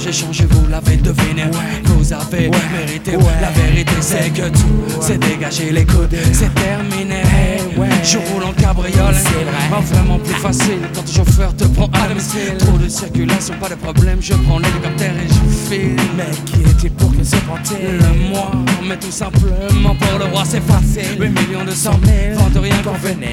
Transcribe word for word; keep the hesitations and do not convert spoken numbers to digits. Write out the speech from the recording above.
s'est changé, vous l'avez deviné. Vous avez Ouais. mérité. Ouais. La vérité c'est que tout c'est dégagé, les coudes, c'est terminé. Ouais. Je roule en cabriolet, C'est vrai. mais vraiment plus facile quand le chauffeur te prend à domicile. Trop de circulation, pas de problème, je prends l'hélicoptère et je file. Mais qui est-il pour que se prend-il? Le moi, mais tout simplement pour le roi c'est facile. huit millions de cent mille, vente rien qu'on venait.